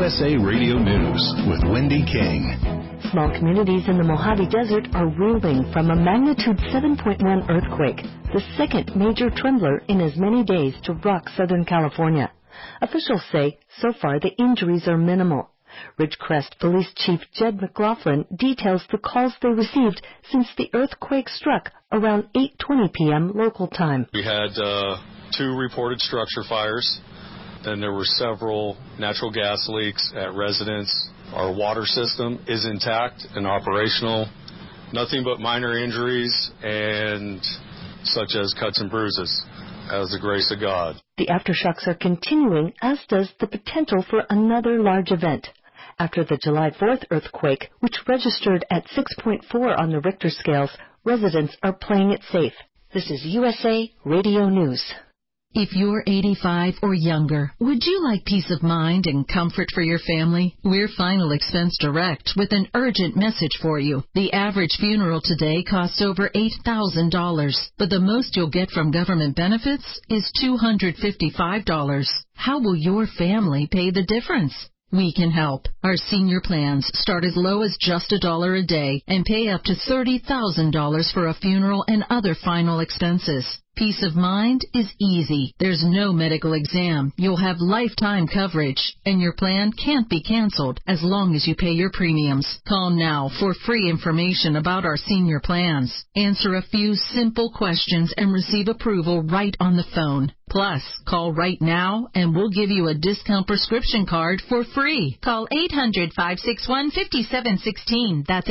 USA Radio News with Wendy King. Small communities in the Mojave Desert are reeling from a magnitude 7.1 earthquake, the second major trembler in as many days to rock Southern California. Officials say so far the injuries are minimal. Ridgecrest Police Chief Jed McLaughlin details the calls they received since the earthquake struck around 8:20 p.m. local time. We had 2 reported structure fires. Then there were several natural gas leaks at residents. Our water system is intact and operational. Nothing but minor injuries and such as cuts and bruises, as the grace of God. The aftershocks are continuing, as does the potential for another large event. After the July 4th earthquake, which registered at 6.4 on the Richter scales, residents are playing it safe. This is USA Radio News. If you're 85 or younger, would you like peace of mind and comfort for your family? We're Final Expense Direct with an urgent message for you. The average funeral today costs over $8,000, but the most you'll get from government benefits is $255. How will your family pay the difference? We can help. Our senior plans start as low as just $1 a day and pay up to $30,000 for a funeral and other final expenses. Peace of mind is easy. There's no medical exam. You'll have lifetime coverage, and your plan can't be canceled as long as you pay your premiums. Call now for free information about our senior plans. Answer a few simple questions and receive approval right on the phone. Plus, call right now and we'll give you a discount prescription card for free. Call 800-561-5716. That's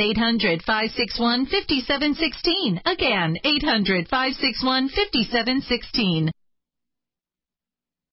800-561-5716. Again, 800-561-5716.